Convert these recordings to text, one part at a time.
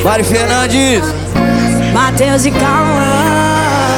Mari Fernandes, Matheus e Cauã.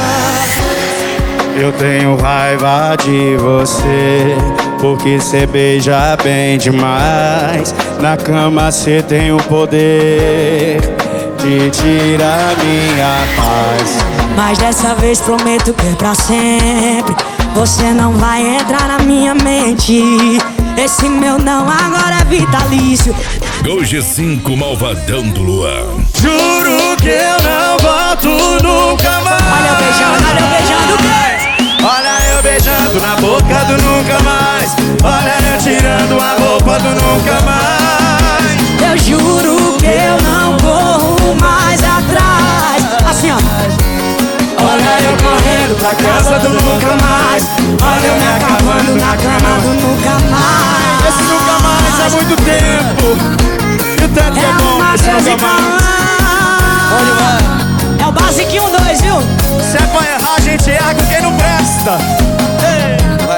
Eu tenho raiva de você, porque cê beija bem demais. Na cama cê tem o poder de tirar minha paz. Mas dessa vez prometo que é pra sempre. Você não vai entrar na minha mente. Esse meu não agora é vitalício. Gol G5 Malvadão do Luan. Juro que eu não volto nunca mais. Olha eu beijando o quê? Olha eu beijando na boca do nunca mais. Olha eu tirando a roupa do nunca mais. Eu juro que eu não corro mais atrás. Assim ó. Olha eu correndo pra casa do nunca mais. Olha eu me acabando na cama do nunca mais. Esse nunca mais há muito tempo. E o tanto que é bom esse nunca mais. É o basiquinho 2, viu? Se é pra errar, a gente erra com quem não presta. vai.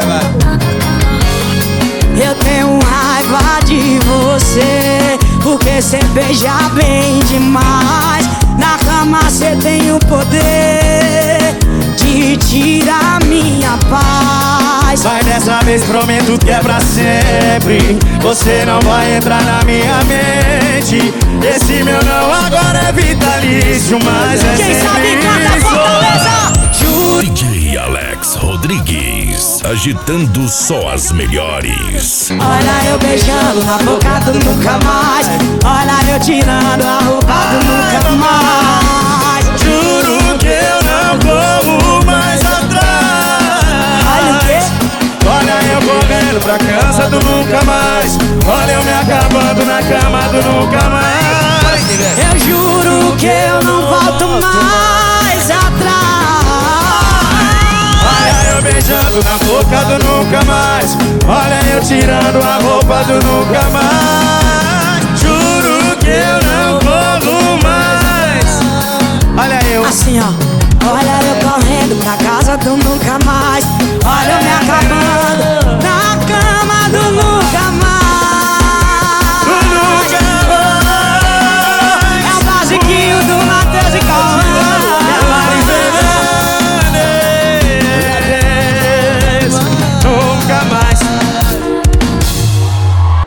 Eu tenho raiva de você, porque cê beija bem demais. Na cama cê tem o poder de tirar minha paz. Mas dessa vez prometo que é pra sempre. Você não vai entrar na minha mente. Esse meu não agora é vitalício, mas é Quem sempre sabe canta isso. Fortaleza. DJ Alex Rodrigues, agitando só as melhores. Olha eu beijando na boca do nunca mais. Olha eu tirando a roupa do nunca mais. Juro que eu não corro mais atrás. Olha o quê? Olha eu correndo pra casa do nunca mais. Olha eu me acabando na cama do nunca mais. Eu juro que eu não volto mais atrás. Olha eu beijando na boca do nunca mais. Olha eu tirando a roupa do nunca mais. Juro que eu não corro mais. Olha eu. Assim ó. Olha eu correndo pra casa do nunca mais.